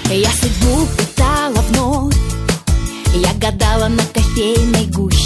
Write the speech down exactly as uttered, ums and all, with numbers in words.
Я судьбу пытала вновь, я гадала на кофейной гуще.